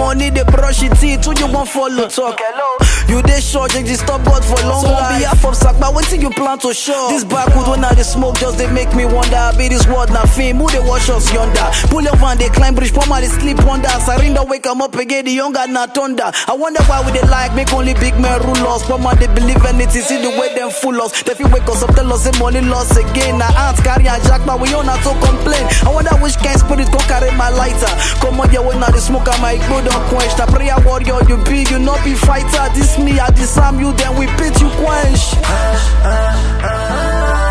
money, they brush it teeth. Who you want follow talk? Hello. You dey sure they stop God for long life. So on behalf of Sakba, what thing you plan to show? This backwood when I dey smoke just they make me wonder. I be this world na fame, who they watch us yonder? Pull your van, they climb bridge, Poma they sleep under. Sarinda wake them up again, the younger na thunder. I wonder why we they like make only big men rule us. Poma they believe anything, see the way them fool us. They feel wake us up, tell us say money loss again. Now aunts carry and jack, but we all not to complain. I wonder which kind spirit go carry my lighter. Come on, yeah, when I the smoke, I might go don't quench. The prayer warrior, you be, you not be fighter. This me, I disarm you, then we beat you quench.